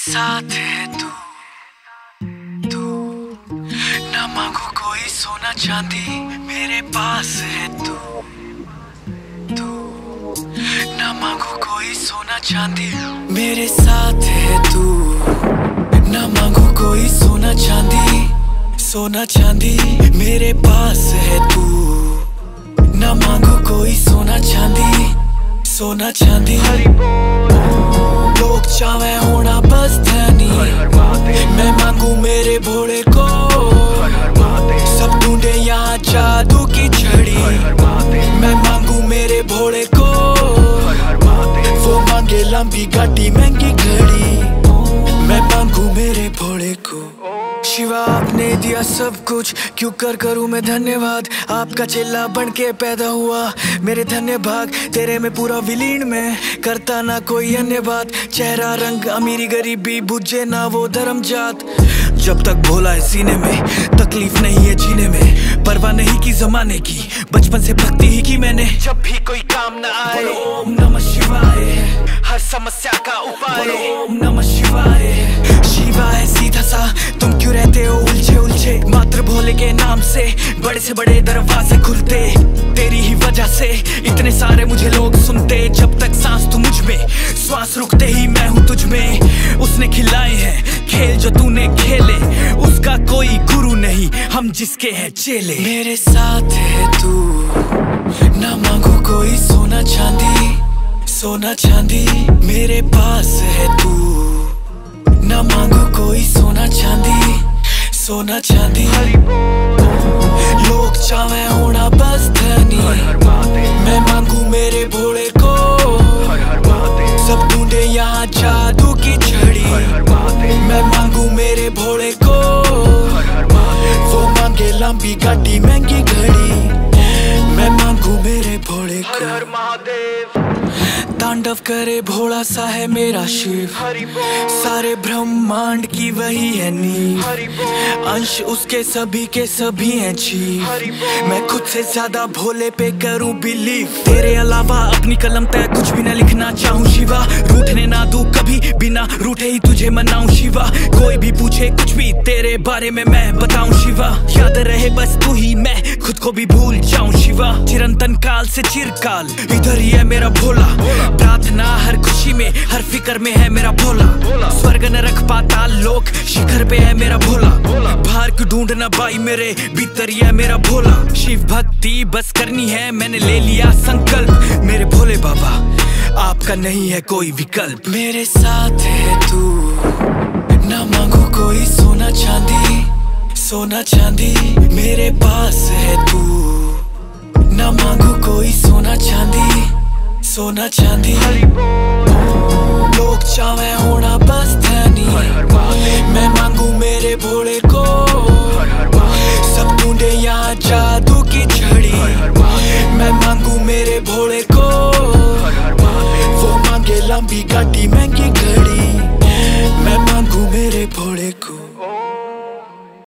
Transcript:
साथ है तू तू ना मांगू कोई सोना चांदी, मेरे पास है तू तू ना मांगू कोई सोना चांदी, मेरे साथ है तू ना मांगू कोई सोना चांदी मेरे पास है तू ना मांगू कोई सोना चांदी लोग चाहे होना बस धनी, मैं मांगू मेरे भोले को सब ढूंढे यहाँ जादू की छड़ी, मैं मांगू मेरे भोले को वो मांगे लंबी गाड़ी महंगी घड़ी, मैं मांगू मेरे भोले को। शिवा आपने दिया सब कुछ, क्यों करूं मैं धन्यवाद, आपका चेला बन के पैदा हुआ मेरे धन्य भाग, तेरे में पूरा विलीन में करता ना कोई अन्य बात, चेहरा रंग अमीरी गरीबी बुझे ना वो धर्म जात, जब तक भोला है सीने में तकलीफ नहीं है जीने में, परवाह नहीं की जमाने की बचपन से भक्ति ही की मैंने, जब भी कोई काम ना आए ओम नमः शिवाय, हर समस्या का उपाय ओम नमः शिवाय, शिवा है सीधा सा तुम क्यों रहते हो उलझे मात्र भोले के नाम से बड़े से बड़े दरवाजे खुलते, तेरी ही वजह से इतने सारे मुझे लोग सुनते, जब तक सांस तू मुझ में श्वास रुकते ही मैं हूँ तुझ में, उसने खिलाए हैं खेल जो तूने खेले, उसका कोई गुरु नहीं हम जिसके हैं चेले, मेरे साथ है तू ना मांगू कोई सोना चांदी मेरे पास है तू ना मांगू कोई सोना चांदी लोग चाहे होना बस धनी, मैं मांगू मेरे भोले को सब ढूंढे यहाँ जादू की छड़ी, मैं मांगू मेरे भोले को वो मांगे लंबी गाड़ी महंगी घड़ी, मैं मांगू मेरे भोले को। हर महादेव तांडव करे भोला सा है मेरा शिव, सारे ब्रह्मांड की वही है नींव, अंश उसके सभी के सभी हैं जीव, मैं खुद से ज्यादा भोले पे करूं बिलीव, तेरे अलावा अपनी कलम तक कुछ भी ना लिखना चाहूं शिवा, रूठने ना दूं कभी बिना रूठे ही तुझे मनाऊं शिवा, कोई भी पूछे कुछ भी तेरे बारे में मैं बताऊं शिवा, याद रहे बस तू ही मैं खुद को भी भूल जाऊं शिवा, चिरंतन काल से चिरकाल इधर ही है मेरा भोला, प्रार्थना हर खुशी में हर फिक्र में है मेरा भोला, स्वर्ग नरक पाताल लोक शिखर पे है मेरा भोला, बाहर क्यों ढूंढना भाई मेरे भीतर ही है मेरा भोला, शिव भक्ति बस करनी है मैंने ले लिया संकल्प, मेरे भोले बाबा आपका नहीं है कोई विकल्प, मेरे साथ है तू ना मांगू कोई सोना चांदी मेरे पास है तू ना मांगू कोई सोना चांदी लोग चाहे होना बस धनी, मैं मांगू मेरे भोले को सब ढूंढे यहाँ जादू की छड़ी, मैं मांगू मेरे भोले को वो मांगे लंबी गाड़ी में